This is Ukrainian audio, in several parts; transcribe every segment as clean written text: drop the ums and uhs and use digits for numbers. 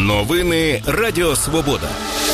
Новини Радіо Свобода.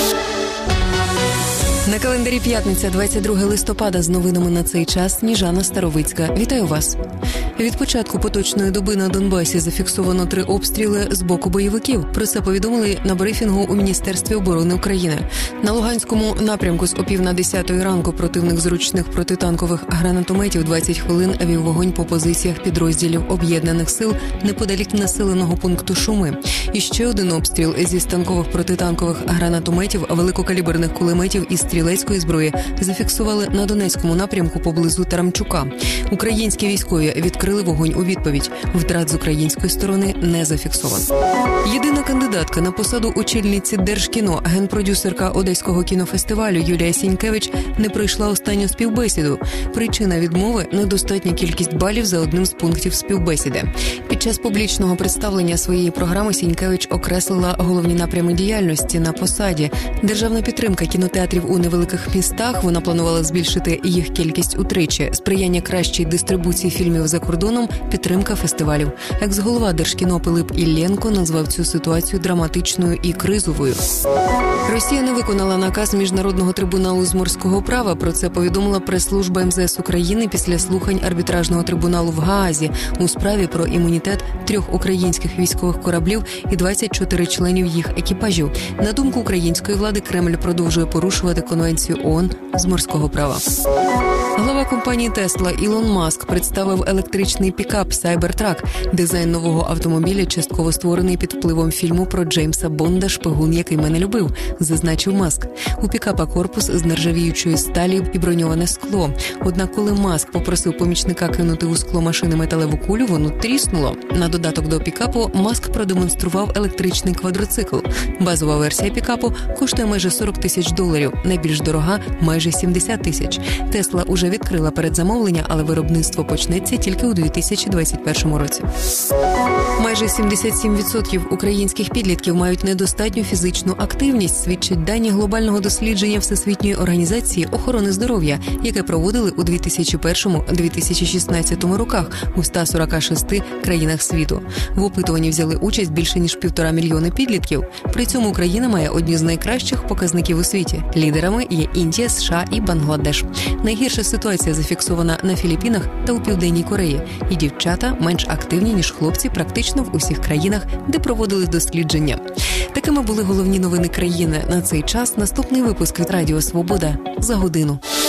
На календарі п'ятниця, 22 листопада, з новинами на цей час Сніжана Старовицька. Вітаю вас. Від початку поточної доби на Донбасі зафіксовано 3 обстріли з боку бойовиків. Про це повідомили на брифінгу у Міністерстві оборони України. На Луганському напрямку з о 9:50 ранку противник з ручних протитанкових гранатометів 20 хвилин вів вогонь по позиціях підрозділів Об'єднаних сил неподалік населеного пункту Шуми. І ще один обстріл зі станкових протитанкових гранатометів, великокаліберних кулеметів і стрілецької зброї зафіксували на Донецькому напрямку поблизу Тарамчука. Українські військові відкрили вогонь у відповідь. Втрат з української сторони не зафіксовано. Єдина кандидатка на посаду очільниці Держкіно, генпродюсерка Одеського кінофестивалю Юлія Сінькевич, не пройшла останню співбесіду. Причина відмови – недостатня кількість балів за одним з пунктів співбесіди. Під час публічного представлення своєї програми Сінькевич окреслила головні напрями діяльності на посаді. Державна підтримка кінотеатрів у невеликих містах, вона планувала збільшити їх кількість утричі, сприяння кращій дистрибуції фільмів за кордоном, підтримка фестивалів. Екс-голова Держкіно Пилип Іллєнко назвав цю ситуацію драматичною і кризовою. Росія не виконала наказ Міжнародного трибуналу з морського права. Про це повідомила прес-служба МЗС України після слухань арбітражного трибуналу в Гаазі у справі про імунітет 3 українських військових кораблів і 24 членів їх екіпажів. На думку української влади, Кремль продовжує порушувати Конвенцію ООН з морського права. Глава компанії Тесла Ілон Маск представив електричний пікап Cybertruck. Дизайн нового автомобіля частково створений під впливом фільму про Джеймса Бонда «Шпигун, який мене любив», зазначив Маск. У пікапа корпус з нержавіючої сталі і броньоване скло. Однак, коли Маск попросив помічника кинути у скло машини металеву кулю, воно тріснуло. На додаток до пікапу Маск продемонстрував електричний квадроцикл. Базова версія пікапу коштує майже $40 000, найбільш дорога – майже $70 000. Тесла уже відкрила передзамовлення, але виробництво почнеться тільки у 2021 році. Майже 77% українських підлітків мають недостатню фізичну активність, свідчать дані глобального дослідження Всесвітньої організації охорони здоров'я, яке проводили у 2001-2016 роках у 146 країнах світу. В опитуванні взяли участь більше ніж 1,5 мільйона підлітків. При цьому Україна має одні з найкращих показників у світі. Лідерами є Індія, США і Бангладеш. Найгірша ситуація зафіксована на Філіппінах та у Південній Кореї. І дівчата менш активні, ніж хлопці практично в усіх країнах, де проводили дослідження. Такими були головні новини країни на цей час. Наступний випуск від Радіо Свобода за годину.